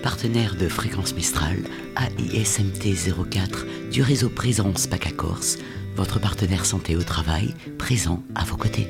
Partenaire de Fréquence Mistral, AISMT 04 du réseau Présence PACA Corse, votre partenaire santé au travail, présent à vos côtés.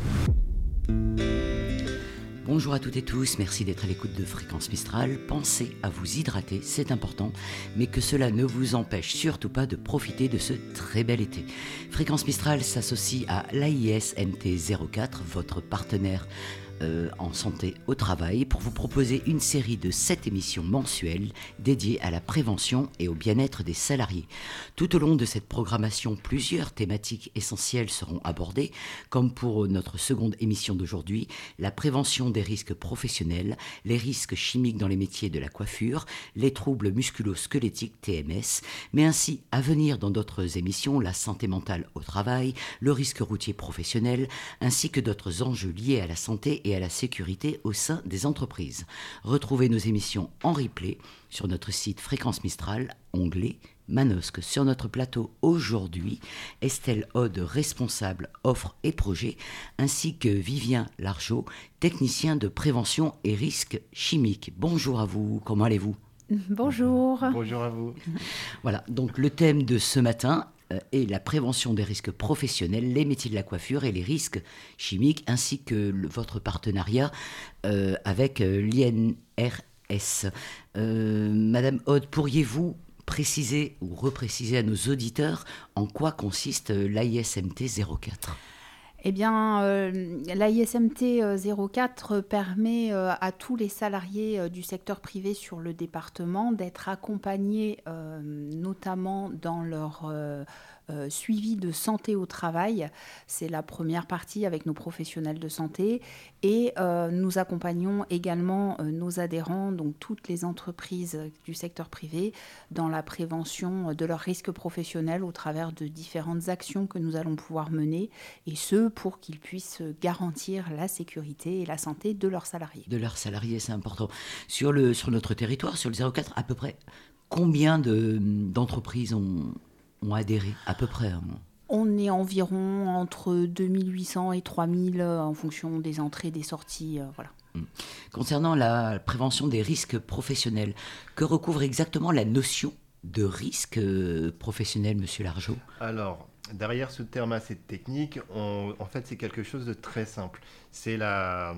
Bonjour à toutes et tous, merci d'être à l'écoute de Fréquence Mistral. Pensez à vous hydrater, c'est important, mais que cela ne vous empêche surtout pas de profiter de ce très bel été. Fréquence Mistral s'associe à l'AISMT 04, votre partenaire en santé au travail, pour vous proposer une série de 7 émissions mensuelles dédiées à la prévention et au bien-être des salariés. Tout au long de cette programmation, plusieurs thématiques essentielles seront abordées, comme pour notre seconde émission d'aujourd'hui, la prévention des risques professionnels, les risques chimiques dans les métiers de la coiffure, les troubles musculo-squelettiques TMS, mais ainsi à venir dans d'autres émissions, la santé mentale au travail, le risque routier professionnel, ainsi que d'autres enjeux liés à la santé et à la sécurité au sein des entreprises. Retrouvez nos émissions en replay sur notre site Fréquence Mistral, onglet Manosque. Sur notre plateau aujourd'hui, Estelle Aude, responsable offre et projet, ainsi que Vivien Largeau, technicien de prévention et risques chimiques. Bonjour à vous, comment allez-vous ? Bonjour. Bonjour à vous. Voilà, donc le thème de ce matin et la prévention des risques professionnels, les métiers de la coiffure et les risques chimiques, ainsi que votre partenariat avec l'INRS. Madame Aude, pourriez-vous préciser ou repréciser à nos auditeurs en quoi consiste l'AISMT 04 ? Eh bien, l'AISMT 04 permet à tous les salariés du secteur privé sur le département d'être accompagnés notamment dans leur suivi de santé au travail. C'est la première partie avec nos professionnels de santé et nous accompagnons également nos adhérents, donc toutes les entreprises du secteur privé, dans la prévention de leurs risques professionnels au travers de différentes actions que nous allons pouvoir mener, et ce pour qu'ils puissent garantir la sécurité et la santé de leurs salariés. De leurs salariés, c'est important. Sur notre territoire, sur le 04, à peu près, combien d'entreprises ont adhéré, à peu près? On est environ entre 2800 et 3000 en fonction des entrées et des sorties. Voilà. Concernant la prévention des risques professionnels, que recouvre exactement la notion de risque professionnel, Monsieur Largeau ? Alors, derrière ce terme assez technique, en fait, c'est quelque chose de très simple. C'est la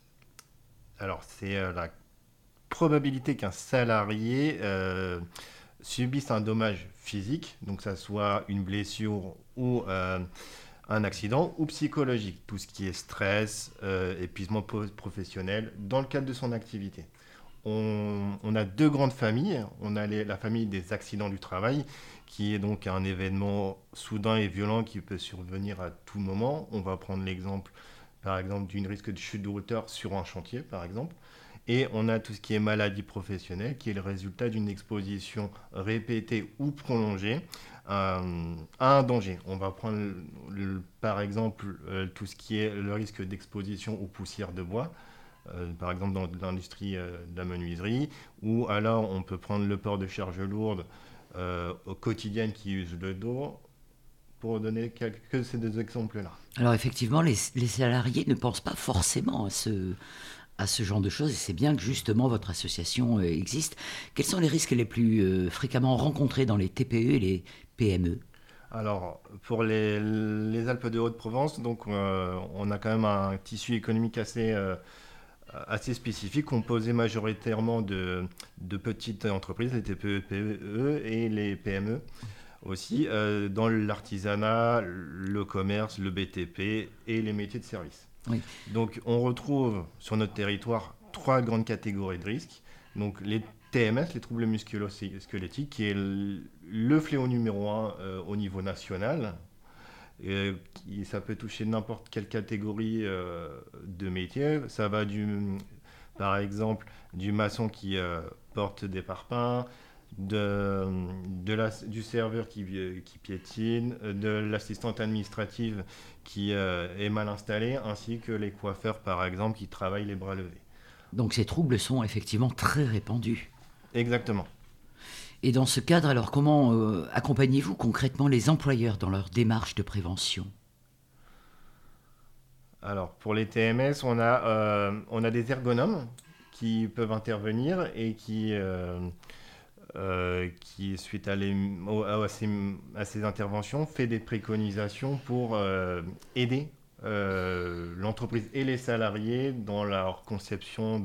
probabilité qu'un salarié subisse un dommage physique, donc que ça soit une blessure ou un accident, ou psychologique, tout ce qui est stress, épuisement professionnel, dans le cadre de son activité. On a deux grandes familles. On a la famille des accidents du travail, qui est donc un événement soudain et violent qui peut survenir à tout moment. On va prendre l'exemple, par exemple, d'un risque de chute de hauteur sur un chantier, par exemple. Et on a tout ce qui est maladie professionnelle, qui est le résultat d'une exposition répétée ou prolongée à un danger. On va prendre, par exemple, tout ce qui est le risque d'exposition aux poussières de bois, par exemple dans l'industrie de la menuiserie, ou alors on peut prendre le port de charges lourdes au quotidien qui usent le dos, pour donner quelques de ces deux exemples-là. Alors effectivement, les salariés ne pensent pas forcément à ce genre de choses, et c'est bien que justement votre association existe. Quels sont les risques les plus fréquemment rencontrés dans les TPE et les PME ? Alors, pour les Alpes de Haute-Provence, donc, on a quand même un tissu économique assez spécifique, composé majoritairement de petites entreprises, les TPE, PE et les PME aussi, dans l'artisanat, le commerce, le BTP et les métiers de service. Oui. Donc, on retrouve sur notre territoire 3 grandes catégories de risques. Donc, les TMS, les troubles musculo-squelettiques, qui est le fléau numéro 1 au niveau national. Ça peut toucher n'importe quelle catégorie de métier. Ça va par exemple, du maçon qui porte des parpaings, du serveur qui piétine, de l'assistante administrative qui est mal installée, ainsi que les coiffeurs, par exemple, qui travaillent les bras levés. Donc ces troubles sont effectivement très répandus. Exactement. Et dans ce cadre, alors comment accompagnez-vous concrètement les employeurs dans leur démarche de prévention ? Alors, pour les TMS, on a des ergonomes qui peuvent intervenir et qui suite à ces interventions, fait des préconisations pour aider l'entreprise et les salariés dans leur conception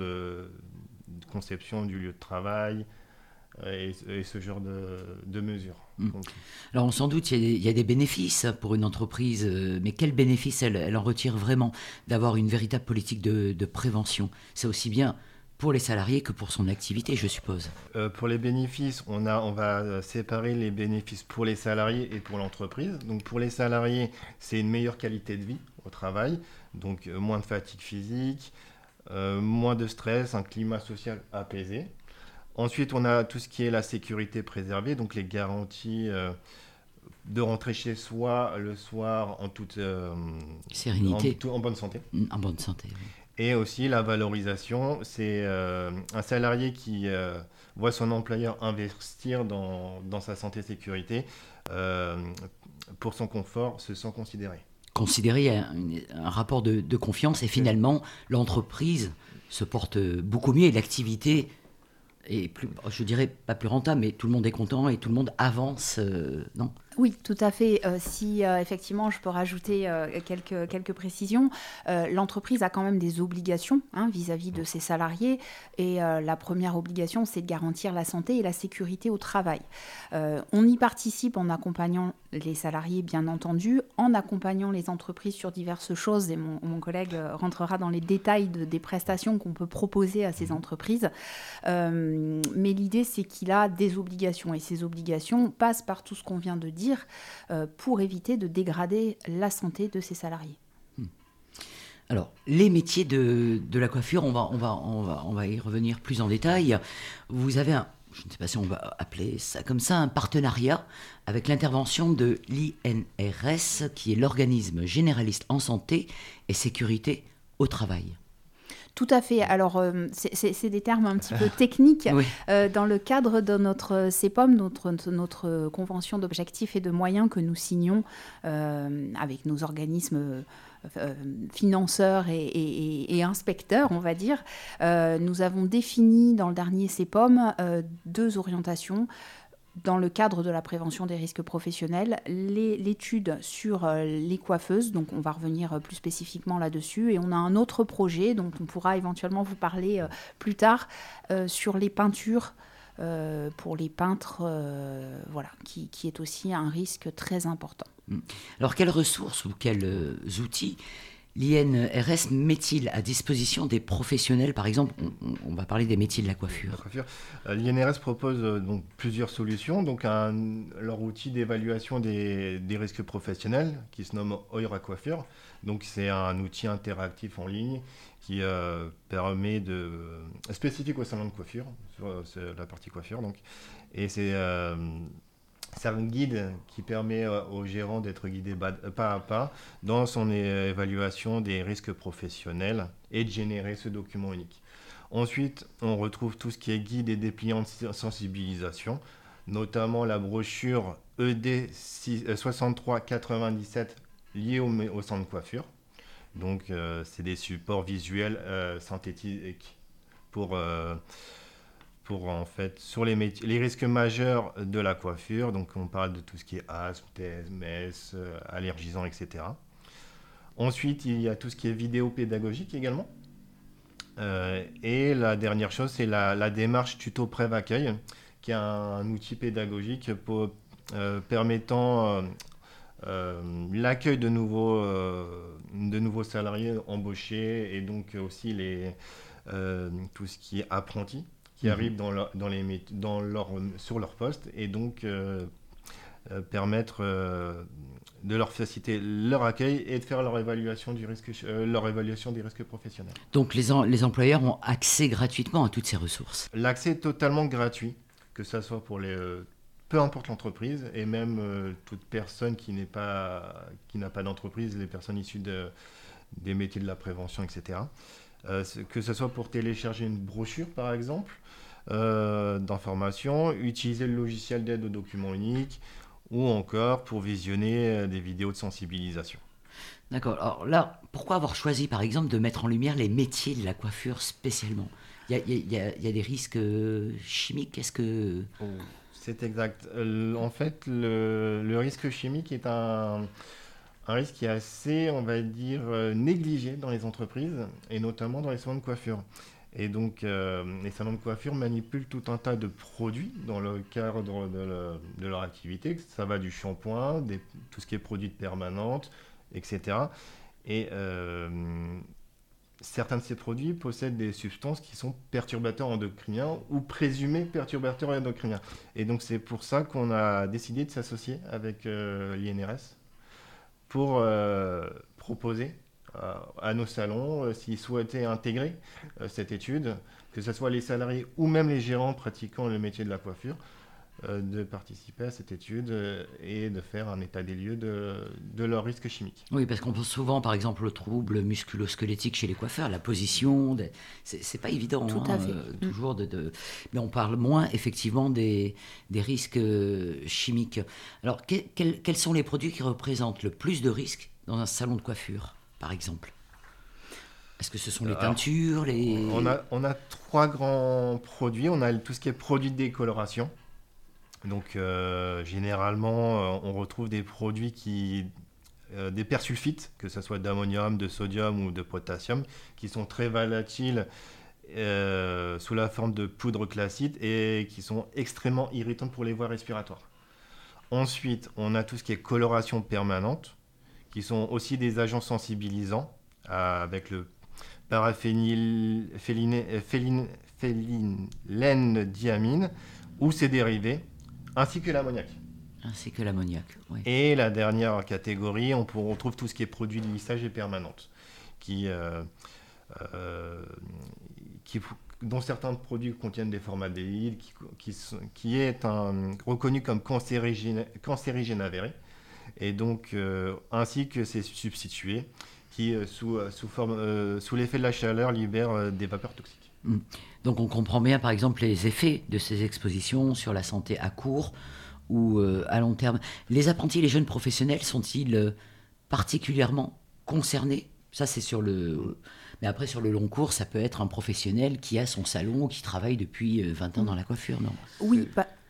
du lieu de travail et ce genre de mesures. Donc, alors sans doute il y a des bénéfices pour une entreprise, mais quels bénéfices elle en retire vraiment d'avoir une véritable politique de prévention? C'est aussi bien pour les salariés que pour son activité, je suppose. Pour les bénéfices, on va séparer les bénéfices pour les salariés et pour l'entreprise. Donc pour les salariés, c'est une meilleure qualité de vie au travail, donc moins de fatigue physique, moins de stress, un climat social apaisé. Ensuite, on a tout ce qui est la sécurité préservée, donc les garanties de rentrer chez soi le soir en toute sérénité, en bonne santé. En bonne santé, oui. Et aussi la valorisation, c'est un salarié qui voit son employeur investir dans sa santé et sécurité pour son confort, se sent considéré. Considérer un rapport de confiance et finalement l'entreprise se porte beaucoup mieux et l'activité est plus, je dirais pas plus rentable, mais tout le monde est content et tout le monde avance, non ? Oui, tout à fait. Si effectivement je peux rajouter quelques précisions, l'entreprise a quand même des obligations vis-à-vis de ses salariés et la première obligation, c'est de garantir la santé et la sécurité au travail. On y participe en accompagnant les salariés, bien entendu, en accompagnant les entreprises sur diverses choses et mon collègue rentrera dans les détails des prestations qu'on peut proposer à ces entreprises. Mais l'idée, c'est qu'il a des obligations et ces obligations passent par tout ce qu'on vient de dire pour éviter de dégrader la santé de ses salariés. Alors, les métiers de la coiffure, on va y revenir plus en détail. Vous avez je ne sais pas si on va appeler ça comme ça, un partenariat avec l'intervention de l'INRS, qui est l'organisme généraliste en santé et sécurité au travail. Tout à fait. Alors, c'est des termes un petit peu techniques. Oui. Dans le cadre de notre CEPOM, notre convention d'objectifs et de moyens que nous signons avec nos organismes financeurs et inspecteurs, on va dire, nous avons défini dans le dernier CEPOM 2 orientations. Dans le cadre de la prévention des risques professionnels, l'étude sur les coiffeuses, donc on va revenir plus spécifiquement là-dessus, et on a un autre projet dont on pourra éventuellement vous parler plus tard sur les peintures pour les peintres, qui est aussi un risque très important. Alors quelles ressources ou quels outils l'INRS met-il à disposition des professionnels? Par exemple, on va parler des métiers de la coiffure. L'INRS propose donc plusieurs solutions. Donc leur outil d'évaluation des risques professionnels qui se nomme Oira Coiffure. Donc c'est un outil interactif en ligne qui permet spécifique au salon de coiffure, sur la partie coiffure. Donc, et c'est un guide qui permet au gérant d'être guidé pas à pas dans son évaluation des risques professionnels et de générer ce document unique. Ensuite, on retrouve tout ce qui est guide et dépliant de sensibilisation, notamment la brochure ED 6397 liée au centre de coiffure. Donc, c'est des supports visuels synthétiques pour en fait, sur les risques majeurs de la coiffure. Donc, on parle de tout ce qui est asthme, TMS, allergisants, etc. Ensuite, il y a tout ce qui est vidéo pédagogique également. Et la dernière chose, c'est la démarche tuto Prév Accueil, qui est un outil pédagogique permettant l'accueil de nouveaux salariés embauchés et donc aussi tout ce qui est apprentis qui arrivent sur leur poste et donc permettre de leur faciliter leur accueil et de faire leur évaluation des risques professionnels. Donc les employeurs ont accès gratuitement à toutes ces ressources. L'accès est totalement gratuit, que ça soit pour peu importe l'entreprise et même toute personne qui n'a pas d'entreprise, les personnes issues des métiers de la prévention, etc. Que ce soit pour télécharger une brochure par exemple d'information, utiliser le logiciel d'aide aux documents uniques ou encore pour visionner des vidéos de sensibilisation. D'accord. Alors là, pourquoi avoir choisi par exemple de mettre en lumière les métiers de la coiffure spécialement ? Il y a des risques chimiques. Est-ce que... C'est exact. En fait, le risque chimique est un risque qui est assez, on va dire, négligé dans les entreprises, et notamment dans les salons de coiffure. Et donc, les salons de coiffure manipulent tout un tas de produits dans le cadre de leur activité. Ça va du shampoing, tout ce qui est produits de permanente, etc. Et certains de ces produits possèdent des substances qui sont perturbateurs endocriniens ou présumés perturbateurs endocriniens. Et donc, c'est pour ça qu'on a décidé de s'associer avec l'INRS pour proposer à nos salons, s'ils souhaitaient intégrer cette étude, que ce soit les salariés ou même les gérants pratiquant le métier de la coiffure, de participer à cette étude et de faire un état des lieux de leurs risques chimiques. Oui, parce qu'on pense souvent, par exemple, le trouble musculo-squelettique chez les coiffeurs, la position, c'est pas évident. Tout à fait. Toujours mais on parle moins, effectivement, des risques chimiques. Alors, quels sont les produits qui représentent le plus de risques dans un salon de coiffure, par exemple ? Est-ce que ce sont les teintures, On a 3 grands produits. On a tout ce qui est produits de décoloration. Donc, généralement, on retrouve des produits des persulfites, que ce soit d'ammonium, de sodium ou de potassium, qui sont très volatiles sous la forme de poudre classique et qui sont extrêmement irritantes pour les voies respiratoires. Ensuite, on a tout ce qui est coloration permanente, qui sont aussi des agents sensibilisants, avec le paraphénylène-diamine ou ses dérivés, ainsi que l'ammoniac. Oui. Et la dernière catégorie, on retrouve tout ce qui est produit de lissage et permanente, dont certains produits contiennent des formaldéhyde, qui est reconnu comme cancérigène avéré, et donc ainsi que ses substitués, qui sous l'effet de la chaleur libèrent des vapeurs toxiques. Donc on comprend bien, par exemple, les effets de ces expositions sur la santé à court ou à long terme. Les apprentis et les jeunes professionnels sont-ils particulièrement concernés ? Ça, c'est sur le... Mais après, sur le long cours, ça peut être un professionnel qui a son salon, qui travaille depuis 20 ans dans la coiffure, non ? Oui,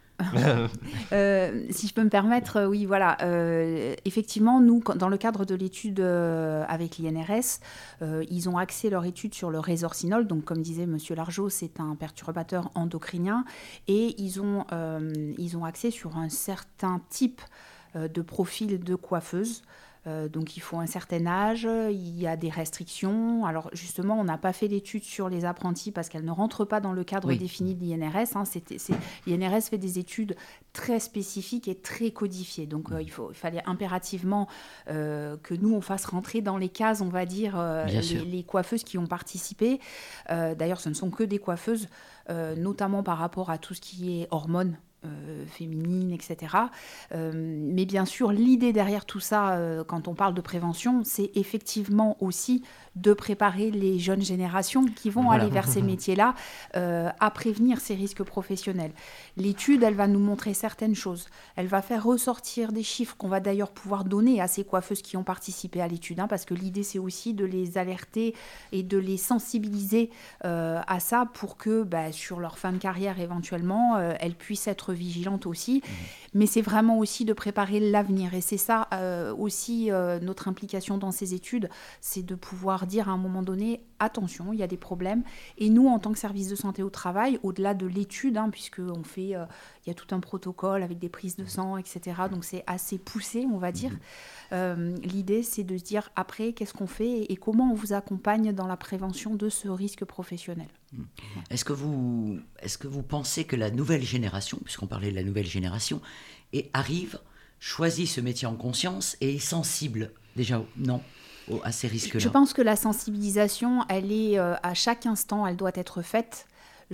si je peux me permettre, oui, voilà. Effectivement, nous, dans le cadre de l'étude avec l'INRS, ils ont axé leur étude sur le résorcinol. Donc, comme disait M. Largeau, c'est un perturbateur endocrinien. Et ils ont axé sur un certain type de profil de coiffeuse. Donc il faut un certain âge, il y a des restrictions. Alors justement, on n'a pas fait l'étude sur les apprentis parce qu'elles ne rentrent pas dans le cadre défini de l'INRS. L'INRS fait des études très spécifiques et très codifiées. Donc il fallait impérativement que nous, on fasse rentrer dans les cases, on va dire, les coiffeuses qui ont participé. D'ailleurs, ce ne sont que des coiffeuses, notamment par rapport à tout ce qui est hormones. Féminine, etc. Mais bien sûr, l'idée derrière tout ça, quand on parle de prévention, c'est effectivement aussi de préparer les jeunes générations qui vont aller vers ces métiers-là à prévenir ces risques professionnels. L'étude, elle va nous montrer certaines choses. Elle va faire ressortir des chiffres qu'on va d'ailleurs pouvoir donner à ces coiffeuses qui ont participé à l'étude, parce que l'idée, c'est aussi de les alerter et de les sensibiliser à ça pour que, sur leur fin de carrière éventuellement, elles puissent être vigilantes aussi. Mais c'est vraiment aussi de préparer l'avenir. Et c'est ça aussi notre implication dans ces études, c'est de pouvoir dire à un moment donné, attention, il y a des problèmes. Et nous, en tant que service de santé au travail, au-delà de l'étude, puisqu'on fait, il y a tout un protocole avec des prises de sang, etc. Donc c'est assez poussé, on va dire. L'idée, c'est de se dire après, qu'est-ce qu'on fait et comment on vous accompagne dans la prévention de ce risque professionnel. Est-ce que vous pensez que la nouvelle génération, puisqu'on parlait de la nouvelle génération, choisit ce métier en conscience et est sensible déjà, à ces risques-là? Je pense que la sensibilisation, elle est à chaque instant, elle doit être faite.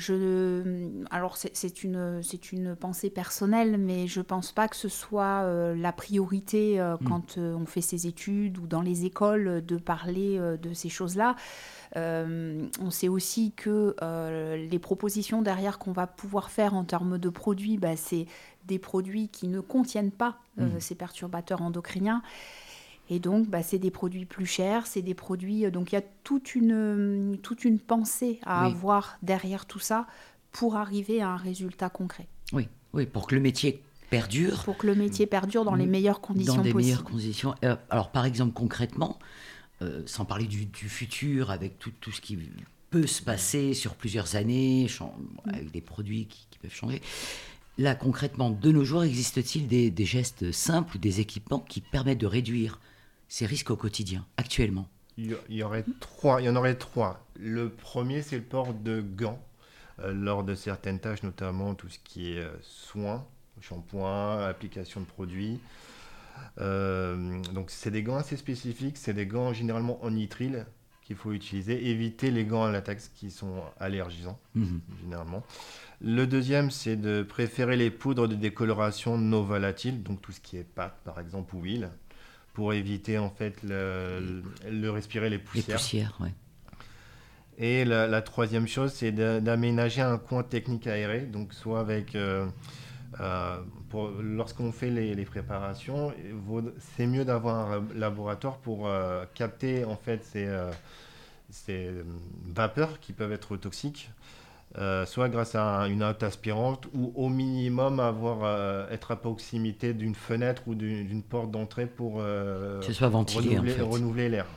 Alors c'est une pensée personnelle, mais je ne pense pas que ce soit la priorité quand on fait ses études ou dans les écoles de parler de ces choses-là. On sait aussi que les propositions derrière qu'on va pouvoir faire en termes de produits, c'est des produits qui ne contiennent pas ces perturbateurs endocriniens. Et donc, c'est des produits plus chers, c'est des produits... Donc, il y a toute une pensée à avoir derrière tout ça pour arriver à un résultat concret. Oui, pour que le métier perdure. Pour que le métier perdure dans les meilleures conditions possibles. Dans des meilleures conditions. Alors, par exemple, concrètement, sans parler du futur, avec tout ce qui peut se passer sur plusieurs années, avec des produits qui peuvent changer... Là, concrètement, de nos jours, existe-t-il des gestes simples ou des équipements qui permettent de réduire ces risques au quotidien, actuellement ? Il y en aurait trois. Le premier, c'est le port de gants lors de certaines tâches, notamment tout ce qui est soins, shampoing, application de produits. Donc, c'est des gants assez spécifiques. C'est des gants généralement en nitrile qu'il faut utiliser. Éviter les gants à latex qui sont allergisants, généralement. Le deuxième, c'est de préférer les poudres de décoloration non volatiles, donc tout ce qui est pâte, par exemple, ou huile, pour éviter en fait le respirer les poussières. Les poussières, oui. Et la troisième chose, c'est d'aménager un coin technique aéré, donc soit avec... lorsqu'on fait les préparations, c'est mieux d'avoir un laboratoire pour capter en fait ces vapeurs qui peuvent être toxiques. Soit grâce à une hotte aspirante ou au minimum être à proximité d'une fenêtre ou d'une porte d'entrée pour que ce soit ventilé, renouveler l'air.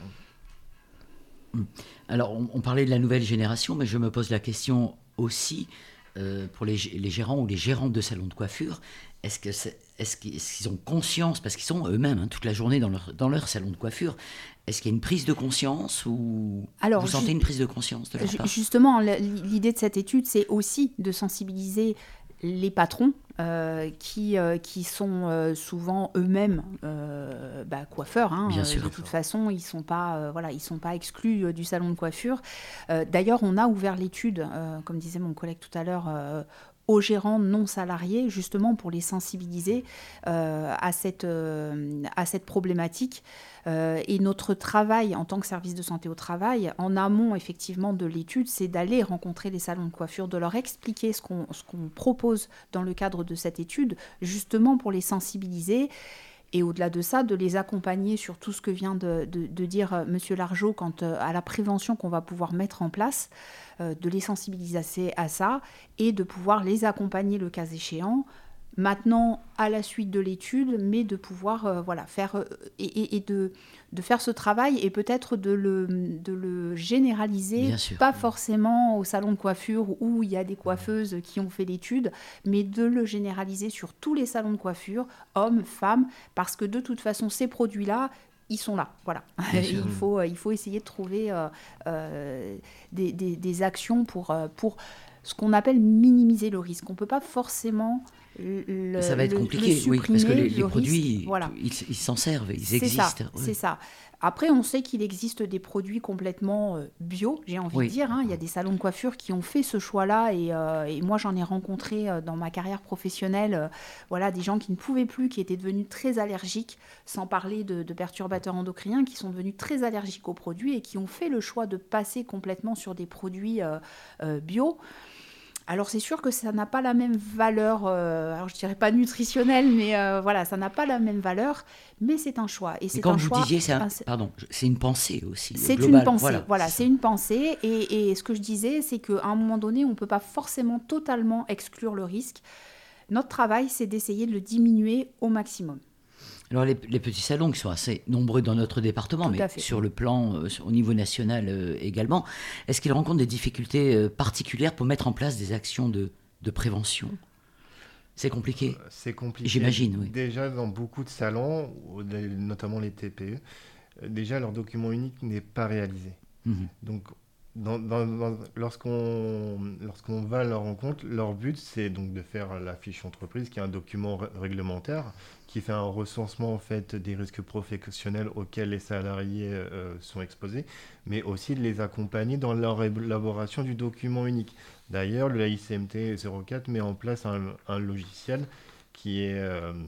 Alors, on parlait de la nouvelle génération, mais je me pose la question aussi pour les gérants ou les gérantes de salons de coiffure. Est-ce qu'ils ont conscience, parce qu'ils sont eux-mêmes toute la journée dans leur salon de coiffure, est-ce qu'il y a une prise de conscience ou vous sentez une prise de conscience de leur part ? Justement, l'idée de cette étude, c'est aussi de sensibiliser les patrons qui sont souvent eux-mêmes coiffeurs. Bien sûr. De toute façon, ils sont pas exclus du salon de coiffure. D'ailleurs, on a ouvert l'étude, comme disait mon collègue tout à l'heure, aux gérants non salariés, justement pour les sensibiliser à cette problématique. Et notre travail en tant que service de santé au travail, en amont effectivement de l'étude, c'est d'aller rencontrer les salons de coiffure, de leur expliquer ce qu'on propose dans le cadre de cette étude, justement pour les sensibiliser. Et au-delà de ça, de les accompagner sur tout ce que vient de dire Monsieur Largeau quant à la prévention qu'on va pouvoir mettre en place, de les sensibiliser à ça et de pouvoir les accompagner le cas échéant. Maintenant, à la suite de l'étude, mais de pouvoir faire et de faire ce travail et peut-être de le généraliser, pas forcément au salon de coiffure où il y a des coiffeuses qui ont fait l'étude, mais de le généraliser sur tous les salons de coiffure, hommes, femmes, parce que de toute façon, ces produits-là, ils sont là, voilà. Il faut essayer de trouver des actions pour ce qu'on appelle minimiser le risque. On ne peut pas forcément ça va être compliqué, oui, parce que les produits, voilà. ils s'en servent, ils existent. C'est ça. Après, on sait qu'il existe des produits complètement bio, j'ai envie de dire. Il y a des salons de coiffure qui ont fait ce choix-là et moi, j'en ai rencontré dans ma carrière professionnelle des gens qui ne pouvaient plus, qui étaient devenus très allergiques, sans parler de perturbateurs endocriniens, qui sont devenus très allergiques aux produits et qui ont fait le choix de passer complètement sur des produits bio. Alors c'est sûr que ça n'a pas la même valeur, alors je dirais pas nutritionnelle, mais ça n'a pas la même valeur, mais c'est un choix. Et c'est comme un vous choix, disiez, c'est une pensée aussi. C'est global. Une pensée, c'est une pensée. Et ce que je disais, c'est qu'à un moment donné, on ne peut pas forcément totalement exclure le risque. Notre travail, c'est d'essayer de le diminuer au maximum. Alors les petits salons qui sont assez nombreux dans notre département, mais sur le plan, au niveau national également, est-ce qu'ils rencontrent des difficultés particulières pour mettre en place des actions de prévention ? C'est compliqué ? C'est compliqué. J'imagine, oui. Déjà, dans beaucoup de salons, notamment les TPE, déjà leur document unique n'est pas réalisé. Donc, lorsqu'on va à leur rencontre, leur but, c'est donc de faire la fiche entreprise, qui est un document réglementaire, qui fait un recensement en fait des risques professionnels auxquels les salariés sont exposés, mais aussi de les accompagner dans leur élaboration du document unique. D'ailleurs, le ICMT 04 met en place un logiciel qui est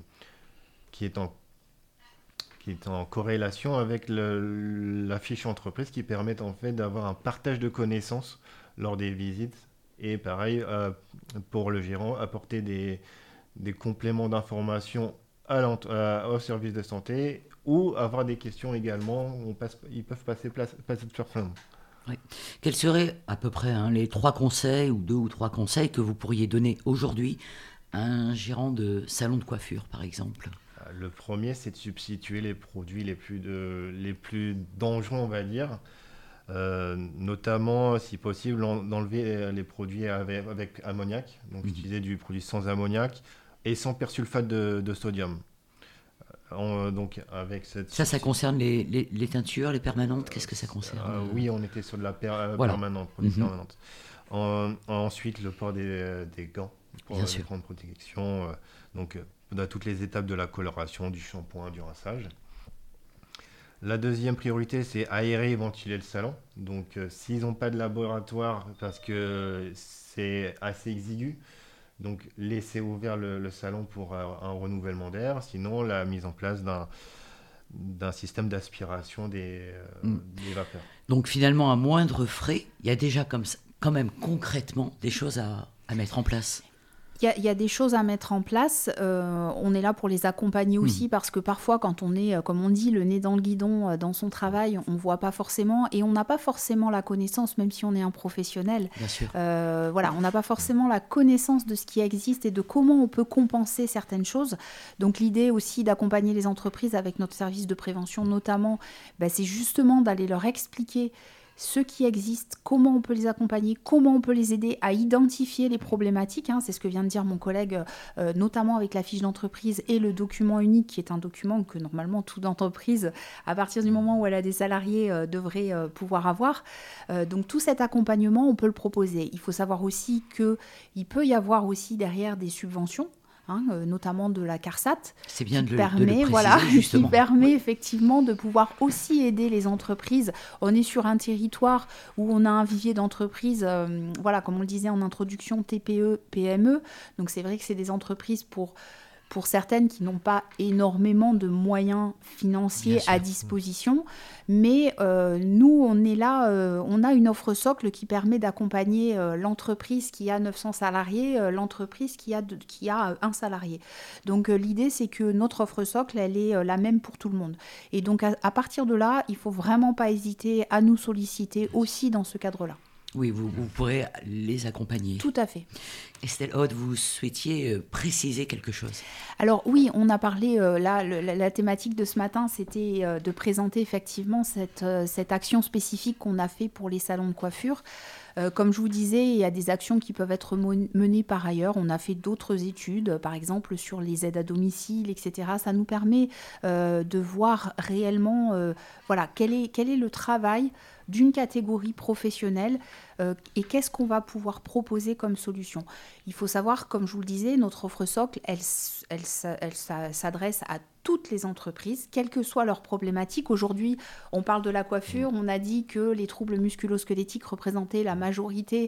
en corrélation avec la fiche entreprise, qui permet en fait d'avoir un partage de connaissances lors des visites. Et pareil, pour le gérant, apporter des compléments d'information au service de santé, ou avoir des questions également. Ils peuvent passer sur salon. Oui. Quels seraient à peu près les 3 conseils ou 2 ou 3 conseils que vous pourriez donner aujourd'hui à un gérant de salon de coiffure, par exemple ? Le premier, c'est de substituer les produits les plus dangereux, on va dire. Notamment, si possible, d'enlever les produits avec ammoniac, donc utiliser du produit sans ammoniac et sans persulfate de sodium. Donc avec ça concerne les teintures, les permanentes. Qu'est-ce que ça concerne ? Oui, on était sur de la permanente, produit permanente. Ensuite, le port des gants pour les grandes protections. Donc, dans toutes les étapes de la coloration, du shampoing, du rinçage. La deuxième priorité, c'est aérer et ventiler le salon. Donc, s'ils n'ont pas de laboratoire, parce que c'est assez exigu, donc laisser ouvert le salon pour un renouvellement d'air. Sinon, la mise en place d'un système d'aspiration des vapeurs. Donc, finalement, à moindre frais, il y a déjà quand même concrètement des choses à mettre en place. Il y a des choses à mettre en place. On est là pour les accompagner aussi parce que parfois, quand on est, comme on dit, le nez dans le guidon dans son travail, on ne voit pas forcément et on n'a pas forcément la connaissance, même si on est un professionnel. Bien sûr. On n'a pas forcément la connaissance de ce qui existe et de comment on peut compenser certaines choses. Donc, l'idée aussi d'accompagner les entreprises avec notre service de prévention, notamment, c'est justement d'aller leur expliquer ce qui existe, comment on peut les accompagner, comment on peut les aider à identifier les problématiques. C'est ce que vient de dire mon collègue, notamment avec la fiche d'entreprise et le document unique, qui est un document que normalement toute entreprise, à partir du moment où elle a des salariés, devrait pouvoir avoir. Donc tout cet accompagnement, on peut le proposer. Il faut savoir aussi qu'il peut y avoir aussi derrière des subventions, notamment de la CARSAT, c'est bien qui permet effectivement de pouvoir aussi aider les entreprises. On est sur un territoire où on a un vivier d'entreprises, comme on le disait en introduction, TPE, PME. Donc c'est vrai que c'est des entreprises pour certaines qui n'ont pas énormément de moyens financiers à disposition. Mais nous, on est là, on a une offre socle qui permet d'accompagner l'entreprise qui a 900 salariés, l'entreprise qui a un salarié. Donc l'idée, c'est que notre offre socle, elle est la même pour tout le monde. Et donc à partir de là, il ne faut vraiment pas hésiter à nous solliciter aussi dans ce cadre-là. Oui, vous pourrez les accompagner. Tout à fait. Estelle Haute, vous souhaitiez préciser quelque chose ? Alors oui, on a parlé, la thématique de ce matin, c'était de présenter effectivement cette action spécifique qu'on a fait pour les salons de coiffure. Comme je vous disais, il y a des actions qui peuvent être menées par ailleurs. On a fait d'autres études, par exemple sur les aides à domicile, etc. Ça nous permet de voir réellement quel est le travail d'une catégorie professionnelle et qu'est-ce qu'on va pouvoir proposer comme solution. Il faut savoir, comme je vous le disais, notre offre socle, elle s'adresse à toutes les entreprises, quelles que soient leurs problématiques. Aujourd'hui, on parle de la coiffure, on a dit que les troubles musculo-squelettiques représentaient la majorité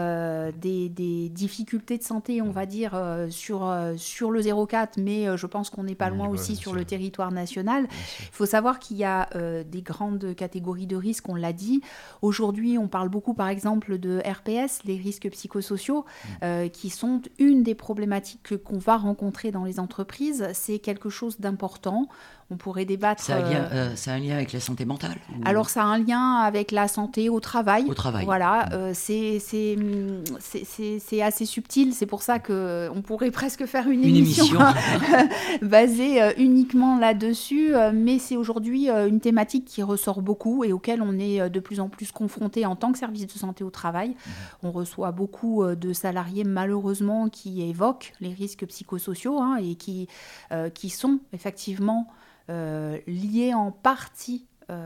des difficultés de santé, on va dire, sur le 04, mais je pense qu'on n'est pas loin aussi sur le territoire national. Il faut savoir qu'il y a des grandes catégories de risques, on l'a dit. Aujourd'hui, on parle beaucoup, par exemple, de RPS, les risques psychosociaux, qui sont une des problématiques qu'on va rencontrer dans les entreprises. C'est quelque chose d'important. On pourrait débattre... Ça a un lien avec la santé mentale ou... Alors, ça a un lien avec la santé au travail. Au travail. Voilà, c'est assez subtil. C'est pour ça qu'on pourrait presque faire une émission basée uniquement là-dessus. Mais c'est aujourd'hui une thématique qui ressort beaucoup et auquel on est de plus en plus confronté en tant que service de santé au travail. On reçoit beaucoup de salariés, malheureusement, qui évoquent les risques psychosociaux et qui sont effectivement... lié en partie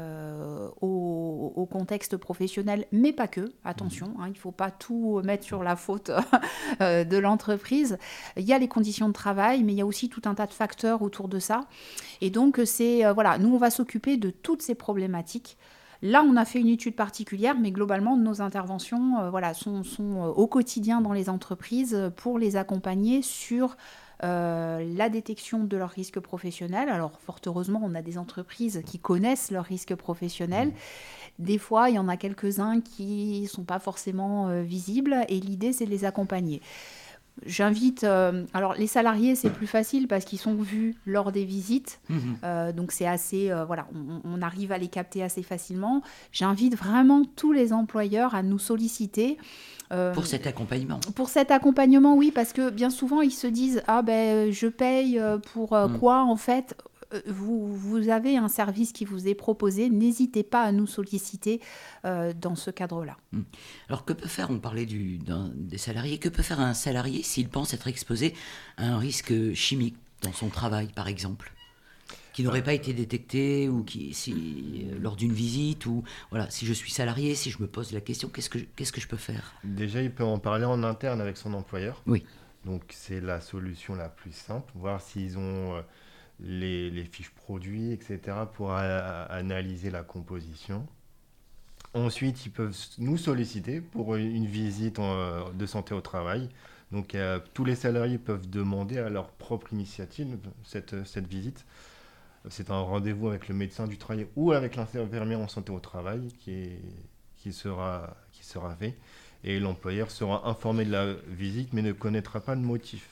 au contexte professionnel, mais pas que, attention, il ne faut pas tout mettre sur la faute de l'entreprise. Il y a les conditions de travail, mais il y a aussi tout un tas de facteurs autour de ça. Et donc, nous, on va s'occuper de toutes ces problématiques. Là, on a fait une étude particulière, mais globalement, nos interventions sont au quotidien dans les entreprises pour les accompagner sur la détection de leurs risques professionnels. Alors, fort heureusement, on a des entreprises qui connaissent leurs risques professionnels. Des fois, il y en a quelques-uns qui ne sont pas forcément visibles et l'idée, c'est de les accompagner. J'invite, alors les salariés c'est plus facile parce qu'ils sont vus lors des visites, donc c'est assez, voilà, on arrive à les capter assez facilement. J'invite vraiment tous les employeurs à nous solliciter. Pour cet accompagnement. Pour cet accompagnement, oui, parce que bien souvent ils se disent ah ben je paye pour quoi en fait. Vous avez un service qui vous est proposé, n'hésitez pas à nous solliciter dans ce cadre-là. Alors que peut faire, on parlait des salariés, que peut faire un salarié s'il pense être exposé à un risque chimique dans son travail, par exemple, qui n'aurait pas été détecté ou lors d'une visite, ou voilà, si je suis salarié, si je me pose la question, qu'est-ce que je peux faire? Déjà, il peut en parler en interne avec son employeur. Oui. Donc c'est la solution la plus simple, voir s'ils ont les fiches produits, etc., pour analyser la composition. Ensuite, ils peuvent nous solliciter pour une visite de santé au travail. Donc tous les salariés peuvent demander à leur propre initiative cette visite. C'est un rendez-vous avec le médecin du travail ou avec l'infirmière en santé au travail qui sera fait. Et l'employeur sera informé de la visite, mais ne connaîtra pas le motif,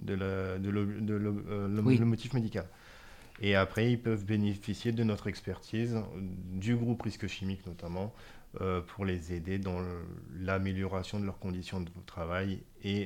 le motif médical. Et après, ils peuvent bénéficier de notre expertise, du groupe risque chimique notamment, pour les aider dans l'amélioration de leurs conditions de travail et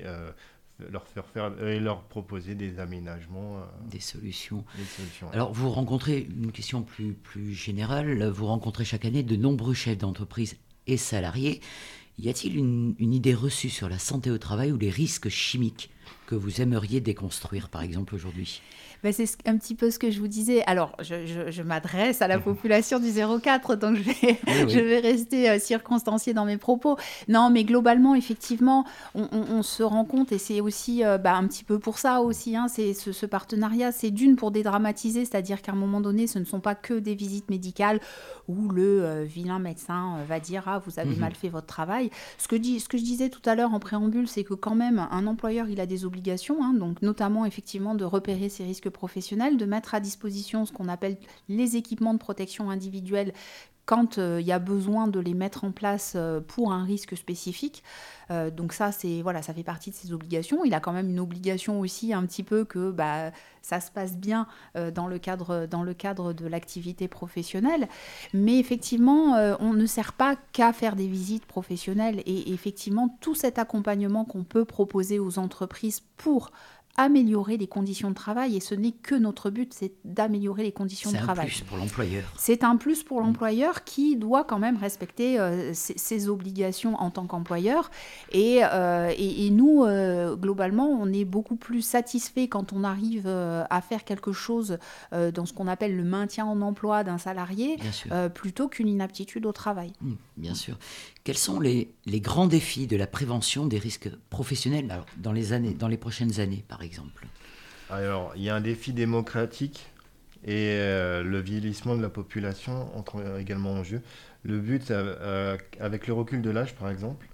leur proposer des aménagements. Des solutions. Ouais. Alors, vous rencontrez, une question plus générale, vous rencontrez chaque année de nombreux chefs d'entreprise et salariés. Y a-t-il une idée reçue sur la santé au travail ou les risques chimiques que vous aimeriez déconstruire, par exemple, aujourd'hui ? C'est un petit peu ce que je vous disais. Alors, je m'adresse à la population du 04, donc je vais rester circonstanciée dans mes propos. Non, mais globalement, effectivement, on se rend compte, et c'est aussi un petit peu pour ça aussi, c'est ce partenariat, c'est d'une pour dédramatiser, c'est-à-dire qu'à un moment donné, ce ne sont pas que des visites médicales où le vilain médecin va dire « Ah, vous avez mal fait votre travail ». Ce que je disais tout à l'heure en préambule, c'est que quand même, un employeur, il a des obligations, donc notamment, effectivement, de repérer ces risques professionnels, de mettre à disposition ce qu'on appelle les équipements de protection individuelle quand il y a besoin de les mettre en place pour un risque spécifique. Donc ça, ça fait partie de ses obligations. Il a quand même une obligation aussi un petit peu que ça se passe bien dans le cadre de l'activité professionnelle. Mais effectivement, on ne sert pas qu'à faire des visites professionnelles. Et effectivement, tout cet accompagnement qu'on peut proposer aux entreprises pour améliorer les conditions de travail, et ce n'est que notre but, c'est d'améliorer les conditions de travail. C'est un plus pour l'employeur. C'est un plus pour l'employeur qui doit quand même respecter ses obligations en tant qu'employeur. Et nous, globalement, on est beaucoup plus satisfait quand on arrive à faire quelque chose dans ce qu'on appelle le maintien en emploi d'un salarié, plutôt qu'une inaptitude au travail. Bien sûr. Quels sont les grands défis de la prévention des risques professionnels dans les prochaines années, par exemple? Alors, il y a un défi démocratique et le vieillissement de la population entre également en jeu. Le but, avec le recul de l'âge, par exemple,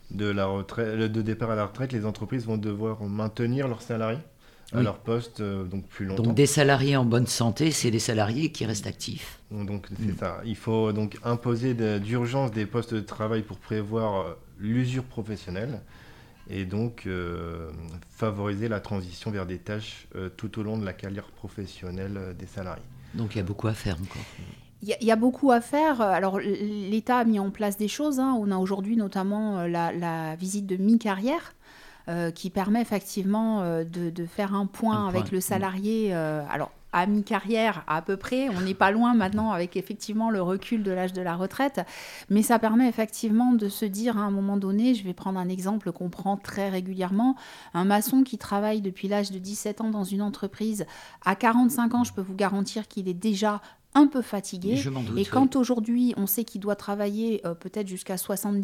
de départ à la retraite, les entreprises vont devoir maintenir leurs salariés à leur poste donc plus longtemps. Donc des salariés en bonne santé, c'est des salariés qui restent actifs. Donc c'est ça. Il faut donc imposer d'urgence des postes de travail pour prévoir l'usure professionnelle et donc favoriser la transition vers des tâches tout au long de la carrière professionnelle des salariés. Donc il y a beaucoup à faire encore. Il y a beaucoup à faire. Alors, l'État a mis en place des choses. On a aujourd'hui notamment la visite de mi-carrière qui permet effectivement de faire un point avec le salarié. Alors, à mi-carrière, à peu près, on n'est pas loin maintenant avec effectivement le recul de l'âge de la retraite, mais ça permet effectivement de se dire à un moment donné, je vais prendre un exemple qu'on prend très régulièrement, un maçon qui travaille depuis l'âge de 17 ans dans une entreprise, à 45 ans, je peux vous garantir qu'il est déjà un peu fatigué. Je m'en doute, et quand aujourd'hui, on sait qu'il doit travailler peut-être jusqu'à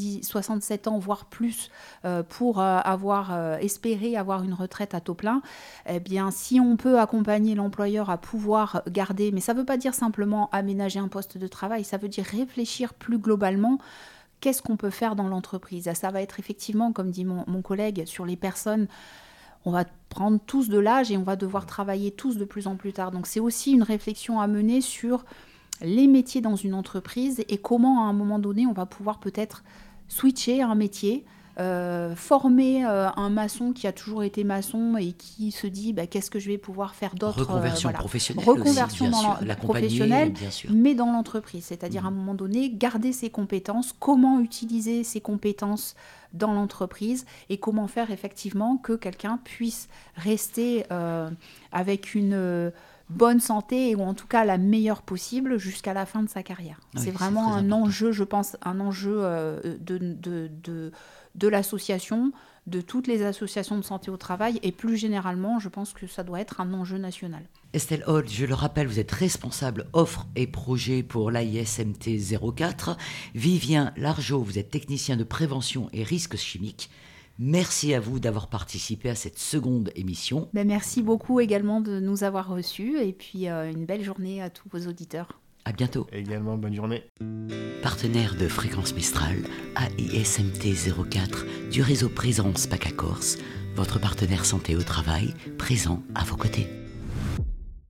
67 ans, voire plus, pour espérer avoir une retraite à taux plein, eh bien, si on peut accompagner l'employeur à pouvoir garder, mais ça ne veut pas dire simplement aménager un poste de travail, ça veut dire réfléchir plus globalement. Qu'est-ce qu'on peut faire dans l'entreprise ? Ça va être effectivement, comme dit mon collègue, sur les personnes. On va prendre tous de l'âge et on va devoir travailler tous de plus en plus tard. Donc c'est aussi une réflexion à mener sur les métiers dans une entreprise et comment à un moment donné on va pouvoir peut-être switcher un métier former un maçon qui a toujours été maçon et qui se dit qu'est-ce que je vais pouvoir faire d'autre. Reconversion professionnelle Reconversion aussi, dans la professionnelle, bien sûr. mais dans l'entreprise. C'est-à-dire à un moment donné, garder ses compétences, comment utiliser ses compétences dans l'entreprise et comment faire effectivement que quelqu'un puisse rester avec une bonne santé, ou en tout cas la meilleure possible jusqu'à la fin de sa carrière. Oui, c'est vraiment un enjeu, je pense, un enjeu de l'association, de toutes les associations de santé au travail, et plus généralement, je pense que ça doit être un enjeu national. Estelle Holt, je le rappelle, vous êtes responsable offres et projets pour l'AISMT 04. Vivien Largeau, vous êtes technicien de prévention et risques chimiques. Merci à vous d'avoir participé à cette seconde émission. Merci beaucoup également de nous avoir reçus, et puis une belle journée à tous vos auditeurs. À bientôt. Également, bonne journée. Partenaire de Fréquence Mistral, AISMT 04 du réseau Présence PACA Corse, votre partenaire santé au travail, présent à vos côtés.